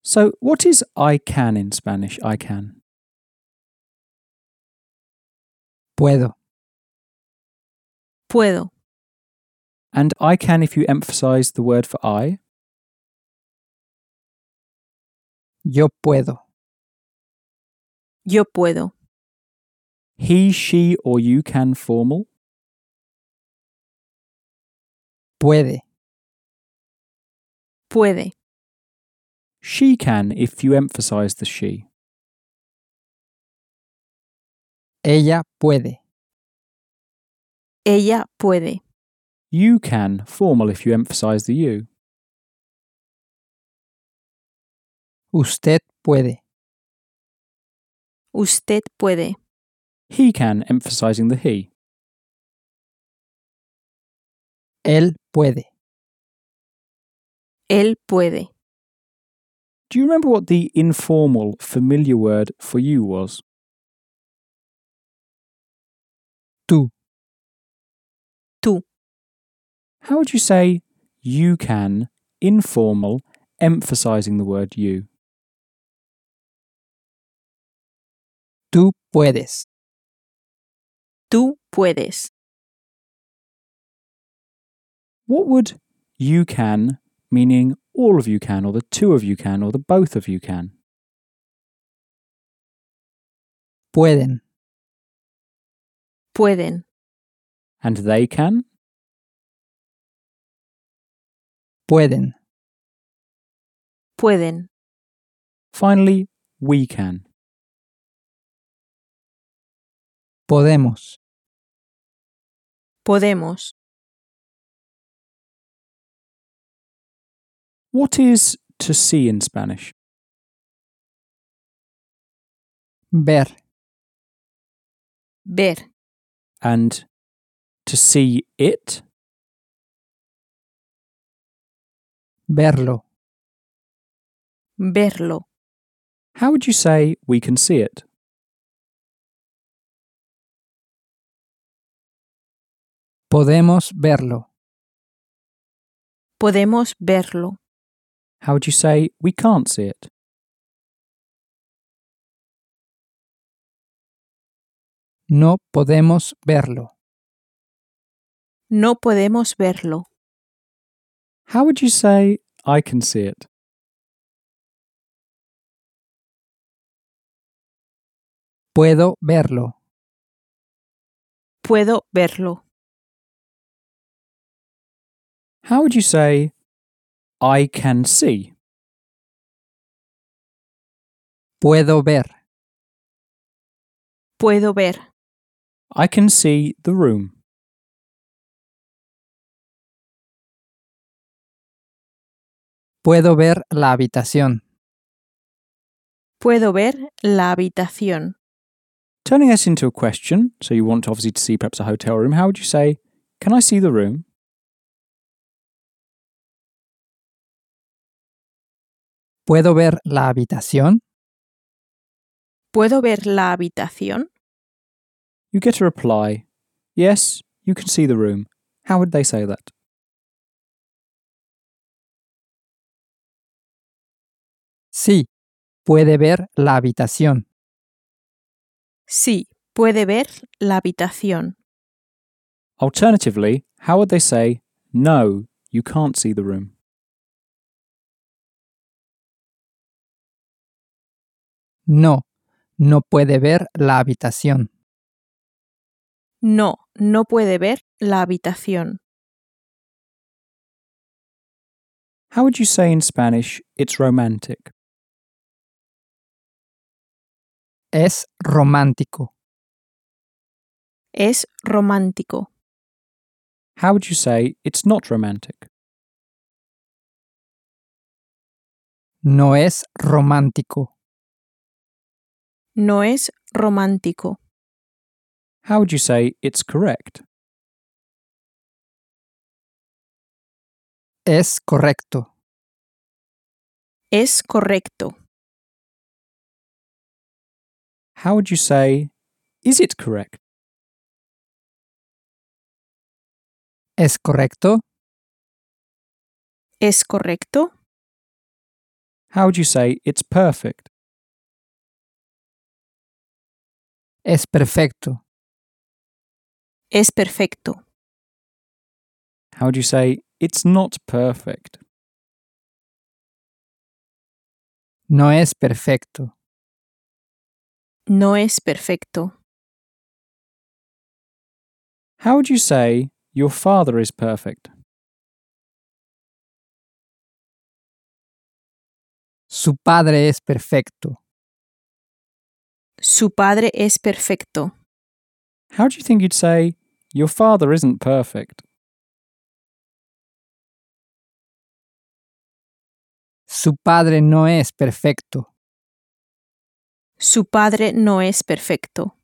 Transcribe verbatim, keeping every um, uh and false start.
So, what is I can in Spanish? I can. Puedo. Puedo. And I can if you emphasize the word for I. Yo puedo. Yo puedo. He, she, or you can formal. Puede. Puede. She can if you emphasize the she. Ella puede. Ella puede. You can formal if you emphasize the you. Usted puede. Usted puede. He can emphasizing the he. Él puede. Él puede. Do you remember what the informal, familiar word for you was? Tú. Tú. How would you say you can, informal, emphasizing the word you? Tú puedes. Tú puedes. What would you can, meaning all of you can, or the two of you can, or the both of you can? Pueden. Pueden. And they can? Pueden. Pueden. Finally, we can. Podemos. Podemos. What is to see in Spanish? Ver. Ver. And to see it? Verlo. Verlo. How would you say we can see it? Podemos verlo. Podemos verlo. How would you say we can't see it? No podemos verlo. No podemos verlo. How would you say I can see it? Puedo verlo. Puedo verlo. How would you say I can see? Puedo ver. Puedo ver. I can see the room. Puedo ver la habitación. Puedo ver la habitación. Turning this into a question, so you want obviously to see perhaps a hotel room, how would you say, can I see the room? ¿Puedo ver la habitación? ¿Puedo ver la habitación? You get a reply, yes, you can see the room. How would they say that? Sí, puede ver la habitación. Sí, puede ver la habitación. Alternatively, how would they say, no, you can't see the room? No, no puede ver la habitación. No, no puede ver la habitación. How would you say in Spanish, it's romantic? Es romántico. Es romántico. How would you say it's not romantic? No es romántico. No es romántico. How would you say it's correct? Es correcto. Es correcto. How would you say, is it correct? ¿Es correcto? ¿Es correcto? How would you say it's perfect? Es perfecto. Es perfecto. How would you say it's not perfect? No es perfecto. No es perfecto. How would you say your father is perfect? Su padre es perfecto. Su padre es perfecto. How do you think you'd say your father isn't perfect? Su padre no es perfecto. Su padre no es perfecto.